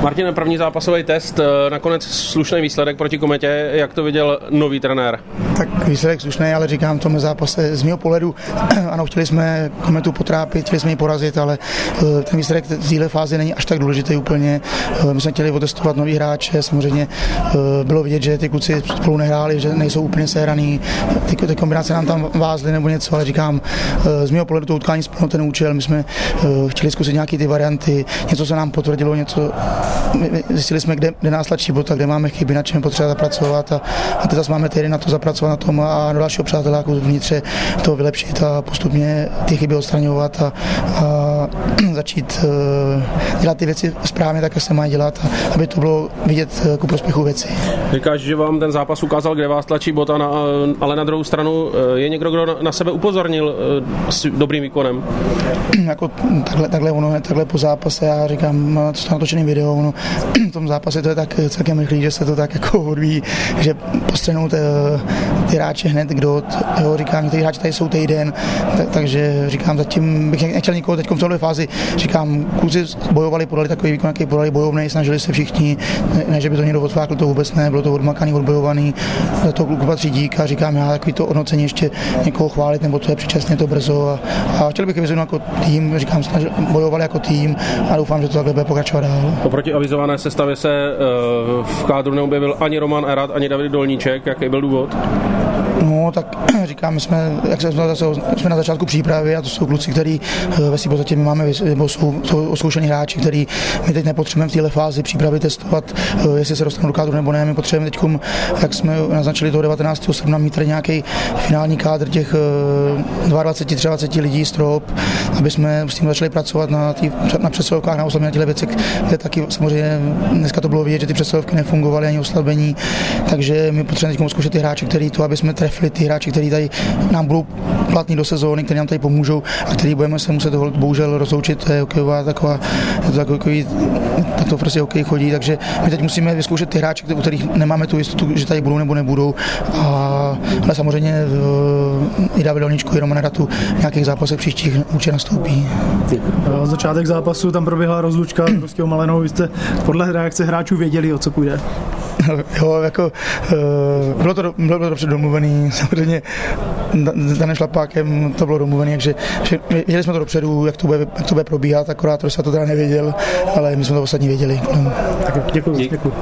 Martin, první zápasový test, nakonec slušný výsledek proti Kometě, jak to viděl nový trenér? Tak výsledek slušný, ale říkám v tom zápase z mého pohledu, ano, chtěli jsme Kometu potrápit, chtěli jsme ji porazit, ale ten výsledek v téhle fázi není až tak důležitý úplně. My jsme chtěli otestovat nový hráče, samozřejmě bylo vidět, že ty kluci spolu nehráli, že nejsou úplně sehraný, ty kombinace nám tam vázly nebo něco, ale říkám, z mého pohledu to utkání splnilo ten účel, my jsme chtěli zkusit nějaké ty varianty, něco se nám potvrdilo, něco zjistili jsme, kde nás tlačí bota, kde máme chyby, na čem potřeba zapracovat a teď zase máme týden na to zapracovat na tom a do dalšího přáteláku vnitře to vylepšit a postupně ty chyby odstraňovat a začít dělat ty věci správně, tak jak se mají dělat, aby to bylo vidět ku prospěchu věci. Říkáš, že vám ten zápas ukázal, kde vás tlačí bota, ale na druhou stranu je někdo, kdo na sebe upozornil s dobrým výkonem? Jako takhle po zápase, já říkám, to natočený video, v tom zápase to je tak celkem rychlý, že se to tak jako odvíjí, že postřehnou ty hráče hned, říkám, někteří hráči tady jsou týden, takže říkám, zatím bych nechtěl nikoho teď v této fázi, říkám, kluci bojovali, podali takový výkon, jaký podali bojovnej, snažili se všichni, ne, že by to někdo odflákl, to vůbec ne, bylo to odmakaný, odbojovaný, za to kluku patří dík a říkám, já takový to hodnocení ještě někoho chválit, nebo to je předčasně, to brzo a chtěl bych vyzvednout jako tým, říkám, bojovali jako tým a doufám, že to takhle bude pokračovat dál. Oproti avizované sestavě se v kádru neobjevil ani Roman Erat, ani David Dolníček. Jaký byl důvod? No, tak říkám, my jsme na začátku přípravy a to jsou kluci, kteří ve svým podstatě my máme, nebo jsou zkoušení hráči, který my teď nepotřebujeme v této fázi přípravy testovat, jestli se dostanou do kádru nebo ne. My potřebujeme teď, jak jsme naznačili toho 19. srpna, mít tady nějaký finální kádr těch 22-23 lidí, strop, aby jsme s tím začali pracovat na přesilovkách, na oslabení, na těchto věcech, kde taky samozřejmě dneska to bylo vidět, že ty přesilovky nefungovaly ani oslabení, takže my potřebujeme teď zkoušet ty hráče, který to, aby jsme trefili ty hráči, kteří tady nám budou platní do sezóny, kteří nám tady pomůžou a který budeme se muset bohužel rozloučit, to je hokejová taková, tak to prostě hokej chodí, takže my teď musíme vyzkoušet ty hráče, u kterých nemáme tu jistotu, že tady budou nebo nebudou, ale samozřejmě i David Dolníčku, i Roman Eratu v nějakých zápasech příštích určitě nastoupí. Začátek zápasu tam proběhla rozlučka s Rostou Malenou, vy jste podle reakce hráčů věděli, o co půjde? Jo, jako bylo to dobře domluvený, samozřejmě Danem Šlapákem to bylo domluvený, takže věděli jsme to dopředu, jak to bude probíhat, akorát Rosa to teda nevěděl, ale my jsme to ostatní věděli. Tak děkuji.